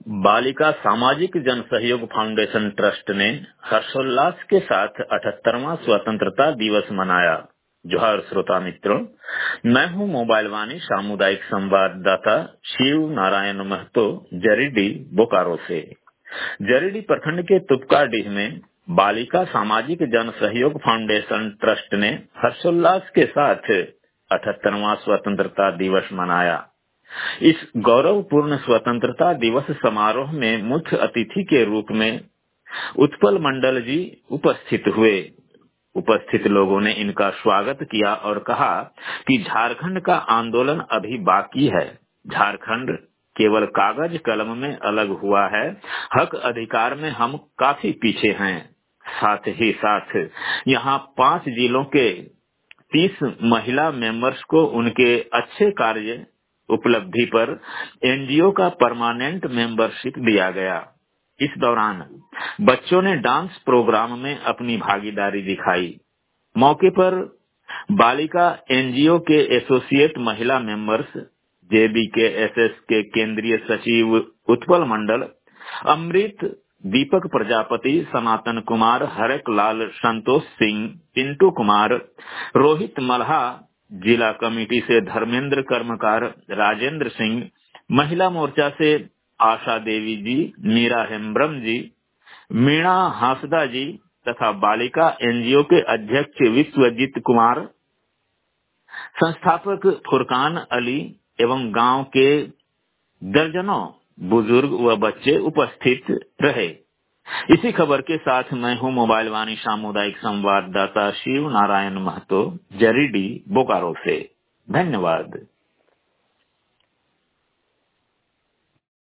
बालिका सामाजिक जन सहयोग फाउंडेशन ट्रस्ट ने हर्षोल्लास के साथ 78वां स्वतंत्रता दिवस मनाया। जोहार श्रोता मित्रों, मैं हूं मोबाइल वाणी सामुदायिक संवाददाता शिव नारायण महतो जरीडी बोकारो से। जरीडी प्रखंड के तुपकाडीह में बालिका सामाजिक जन सहयोग फाउंडेशन ट्रस्ट ने हर्षोल्लास के साथ 78वां स्वतंत्रता दिवस मनाया। इस गौरवपूर्ण स्वतंत्रता दिवस समारोह में मुख्य अतिथि के रूप में उत्पल मंडल जी उपस्थित हुए। उपस्थित लोगों ने इनका स्वागत किया और कहा कि झारखंड का आंदोलन अभी बाकी है। झारखंड केवल कागज कलम में अलग हुआ है, हक अधिकार में हम काफी पीछे हैं। साथ ही साथ यहाँ 5 जिलों के 30 महिला मेंबर्स को उनके अच्छे कार्य उपलब्धि पर एनजीओ का परमानेंट मेंबरशिप दिया गया। इस दौरान बच्चों ने डांस प्रोग्राम में अपनी भागीदारी दिखाई। मौके पर बालिका एनजीओ के एसोसिएट महिला मेंबर्स, जेबीकेएसएस के केंद्रीय सचिव उत्पल मंडल, अमृत, दीपक प्रजापति, सनातन कुमार, हरक लाल, संतोष सिंह, पिंटू कुमार, रोहित मल्हा, जिला कमेटी से धर्मेंद्र कर्मकार, राजेंद्र सिंह, महिला मोर्चा से आशा देवी जी, मीरा हेम्ब्रम जी, मीणा हांसदा जी तथा बालिका एनजीओ के अध्यक्ष विश्वजीत कुमार, संस्थापक फुरकान अली एवं गांव के दर्जनों बुजुर्ग व बच्चे उपस्थित रहे। इसी खबर के साथ मैं हूं मोबाइल वाणी सामुदायिक संवाददाता शिव नारायण महतो जरीडी बोकारो से। धन्यवाद।